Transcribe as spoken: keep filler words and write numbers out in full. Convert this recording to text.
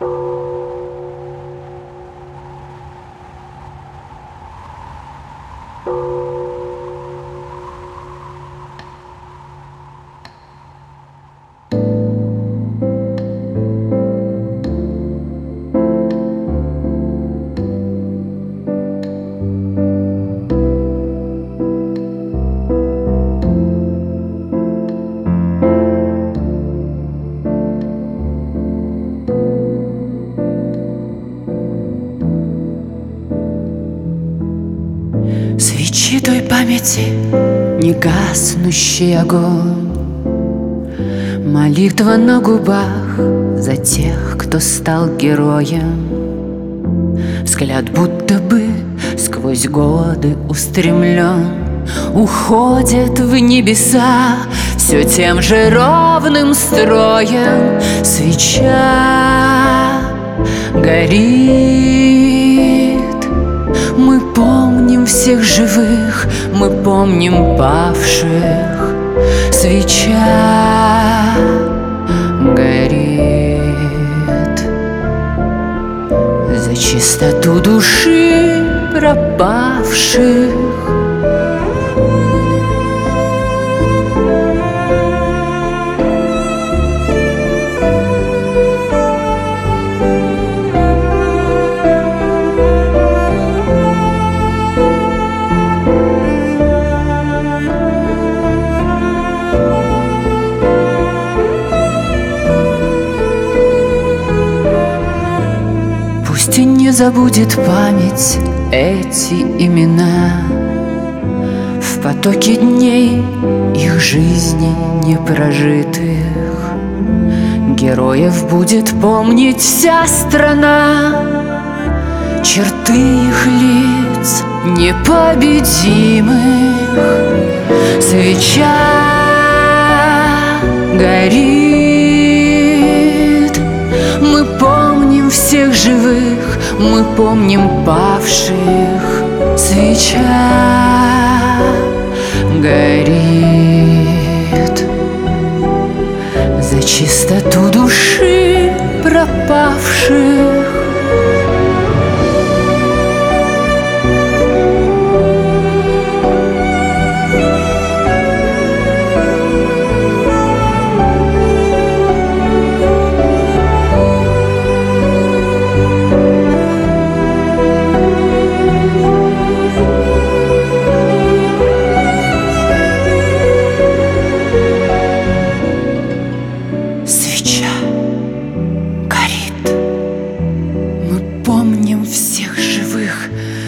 Свечи той памяти, негаснущий огонь, молитва на губах за тех, кто стал героем. Взгляд будто бы сквозь годы устремлен, уходит в небеса все тем же ровным строем. Свеча горит, мы помним всех живых, мы помним павших. Свеча горит за чистоту души пропавших. Пусть и не забудет память эти имена, в потоке дней их жизни непрожитых. Героев будет помнить вся страна, черты их лиц непобедимых. Свеча горит, мы помним всех живых, мы помним павших. Свеча горит за чистоту души пропавших. Помним всех живых,